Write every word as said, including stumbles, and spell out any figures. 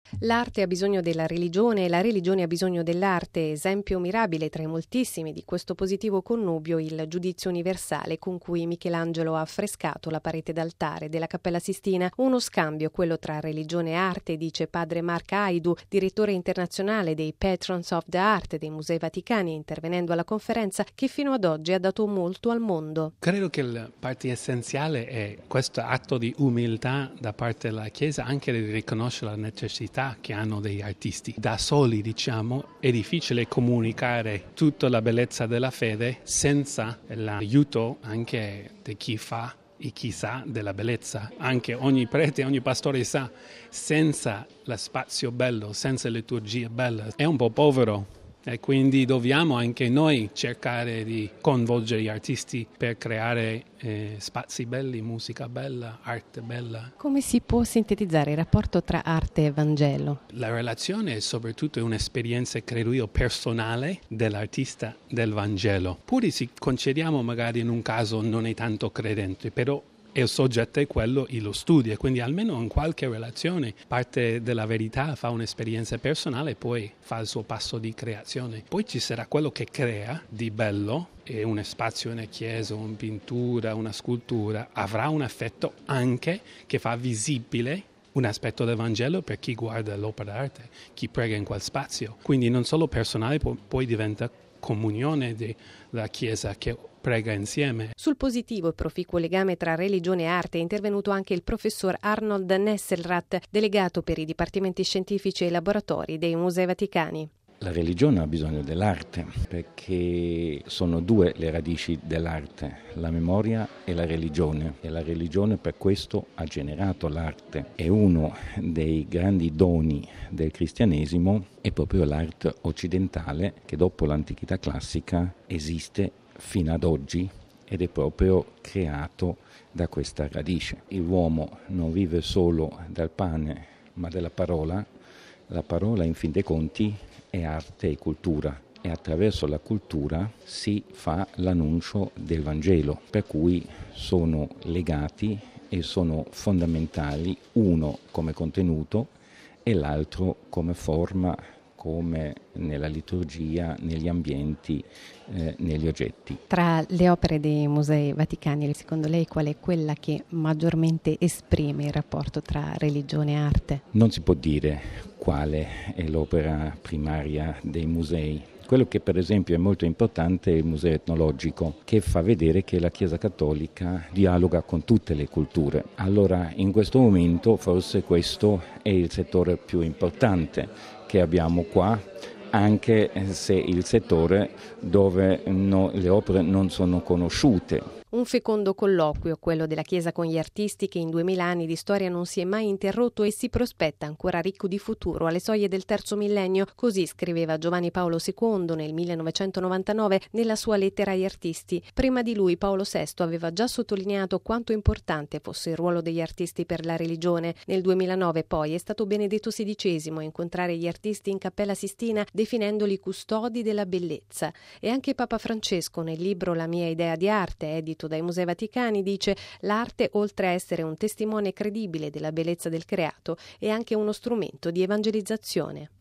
L'arte ha bisogno della religione e la religione ha bisogno dell'arte, esempio mirabile tra i moltissimi di questo positivo connubio il Giudizio universale con cui Michelangelo ha affrescato la parete d'altare della Cappella Sistina, uno scambio, quello tra religione e arte, dice padre Mark Aidu, direttore internazionale dei Patrons of the Art dei Musei Vaticani, intervenendo alla conferenza, che fino ad oggi ha dato molto al mondo. Credo che la parte essenziale è questo atto di umiltà da parte della Chiesa, anche di riconoscere la necessità che hanno degli artisti. Da soli, diciamo, è difficile comunicare tutta la bellezza della fede senza l'aiuto anche di chi fa e chi sa della bellezza. Anche ogni prete, ogni pastore sa, senza lo spazio bello, senza liturgia bella, è un po' povero. E quindi dobbiamo anche noi cercare di coinvolgere gli artisti per creare eh, spazi belli, musica bella, arte bella. Come si può sintetizzare il rapporto tra arte e Vangelo? La relazione è soprattutto un'esperienza, credo io, personale dell'artista del Vangelo. Pure se concediamo magari in un caso non è tanto credente, però e il soggetto è quello e lo studia, quindi almeno in qualche relazione parte della verità, fa un'esperienza personale e poi fa il suo passo di creazione. Poi ci sarà quello che crea di bello e un spazio, una chiesa, una pittura, una scultura, avrà un effetto anche che fa visibile un aspetto del Vangelo per chi guarda l'opera d'arte, chi prega in quel spazio. Quindi non solo personale, poi diventa comunione della Chiesa che prega insieme. Sul positivo e proficuo legame tra religione e arte è intervenuto anche il professor Arnold Nesselrath, delegato per i dipartimenti scientifici e laboratori dei Musei Vaticani. La religione ha bisogno dell'arte perché sono due le radici dell'arte, la memoria e la religione, e la religione per questo ha generato l'arte. E uno dei grandi doni del cristianesimo è proprio l'arte occidentale che dopo l'antichità classica esiste fino ad oggi ed è proprio creato da questa radice. L'uomo non vive solo dal pane ma dalla parola, la parola in fin dei conti è arte e cultura e attraverso la cultura si fa l'annuncio del Vangelo, per cui sono legati e sono fondamentali, uno come contenuto e l'altro come forma, come nella liturgia, negli ambienti, eh, negli oggetti. Tra le opere dei Musei Vaticani, secondo lei qual è quella che maggiormente esprime il rapporto tra religione e arte? Non si può dire quale è l'opera primaria dei musei. Quello che per esempio è molto importante è il museo etnologico, che fa vedere che la Chiesa Cattolica dialoga con tutte le culture. Allora in questo momento forse questo è il settore più importante che abbiamo qua, anche se il settore dove no, le opere non sono conosciute. Un fecondo colloquio, quello della Chiesa con gli artisti, che in duemila anni di storia non si è mai interrotto e si prospetta ancora ricco di futuro alle soglie del terzo millennio. Così scriveva Giovanni Paolo secondo nel millenovecentonovantanove nella sua lettera agli artisti. Prima di lui Paolo sesto aveva già sottolineato quanto importante fosse il ruolo degli artisti per la religione. Nel duemilanove poi è stato Benedetto sedicesimo a incontrare gli artisti in Cappella Sistina definendoli custodi della bellezza. E anche Papa Francesco nel libro La mia idea di arte, edito dai Musei Vaticani, dice: l'arte, oltre a essere un testimone credibile della bellezza del creato, è anche uno strumento di evangelizzazione.